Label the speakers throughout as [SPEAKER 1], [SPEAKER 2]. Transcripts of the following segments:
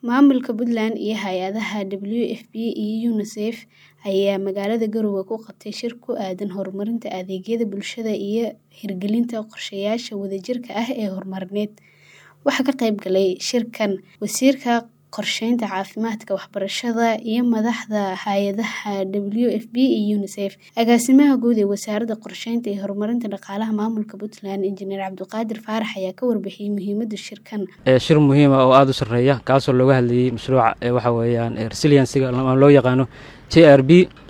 [SPEAKER 1] Maamulka Puntland iyo hay'adaha WFP iyo UNICEF ayaa magaalada Garowe ku qabtay shir ku aadan horumarinta adeegyada bulshada iyo hirgelinta qorshayaasha wadajirka ah ee horumarineed. Waxaa ka qayb galay shirkan Wasiirka Qorsheynta Caafimaadka, Waxbarashada iyo madaxda hay'adaha WFP iyo UNICEF. Agaasimaha Guud ee Wasaaradda Qorsheynta iyo Horumarinta Dhaqaalaha Maamulka Puntland, Injineer Cabdiqaadir Faarax ayaa ka warbixiyay muhiimadda shirkan.
[SPEAKER 2] Shir muhiim ah oo aad u sareeya kaasoo looga hadlayay mashruuca waxa weeyaan resilience-ga loo yaqaano JRB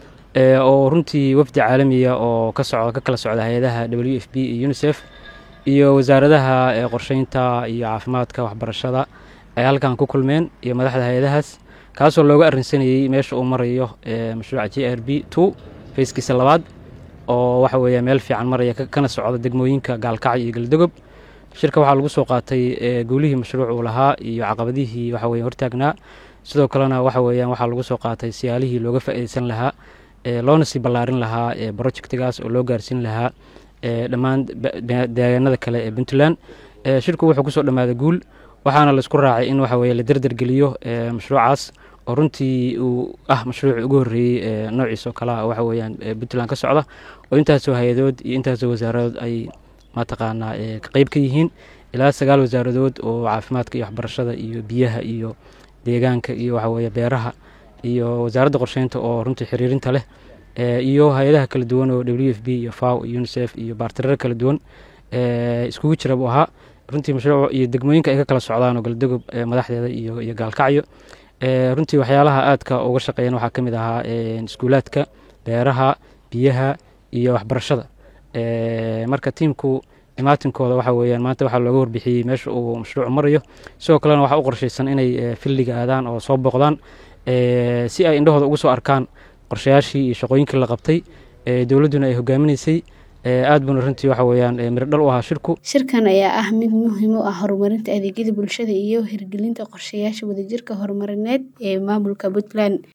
[SPEAKER 2] oo runtii wafdi caalami ah oo ka kala socda hay'adaha WFP iyo UNICEF iyo wasaaradaha qorsheynta iyo caafimaadka, waxbarashada ay halkan ku kulmeen iyo madaxda hay'adahaas kaasoo looga arrinsanayay meesha uu marayo mashruuca JRB2 phase-kiisa labaad oo waxa weeye meel fiican maraya kana socda degmooyinka Gaalkacyo iyo Galdogob. Shirka waxaa lagu soo qaatay guulihii mashruuca uu lahaa iyo caqabadihii waxa weeye hortaagnaa. Sidoo kalena waxa weeyaan waxaa lagu soo qaatay siyaalihii looga faa'iideysan lahaa loona sii ballaarin lahaa projectigaas oo loo gaarsiin lahaa dhammaan deegaanada kale ee Puntland. Shirku wuxuu ku soo dhamaaday guul waxaana la isku raacay in waxa weeye la dardargeliyo mashruucaas oo runtii uu mashruuc ugu horeeyay noociisa kala waxa weeyaan Puntland ka socda oo intaasoo hay'adood iyo intaasoo wasaaradood ay mataqaanaa ka qayb ka yihiin ilaa 9 wasaaradood oo caafimaadka iyo waxbarashada iyo biyaha iyo deegaanka iyo waxa weeye beeraha iyo wasaaradda qorsheynta oo runtii xiriirinta leh iyo hay'adaha kala duwan oo WFP iyo FAO iyo UNICEF iyo bartiraha kala duwan iskugu jira buu ahaa runtii mashruuc iyo degmooyinka ay ka kala socdaan oo Galdogob madaxdeeda iyo Gaalkacyo runtii waxyaalaha aadka uga shaqeeyeen waxaa kamid ahaa iskuulaadka, beeraha, biyaha iyo waxbarashada. Marka tiimku imaatinkooda waxa weeyaan maanta waxaa looga warbixiyay meesha uu mashruuc marayo. Sidoo kalena waxaa u qorsheysan inay filliga aadaan oo soo booqdaan si ay indhahooda ugu soo arkaan qorshayaashii iyo shaqooyinkii la qabtay dowladuna ay hogaaminaysay. Aad buu runtii waxa weeyaan miro dhal u ahaa shirku.
[SPEAKER 1] Shirkan ayaa ah mid muhiim u ah horumarinta adeegyada bulshada iyo hirgelinta qorshayaasha wadajirka horumarineed ee maamulka Puntland.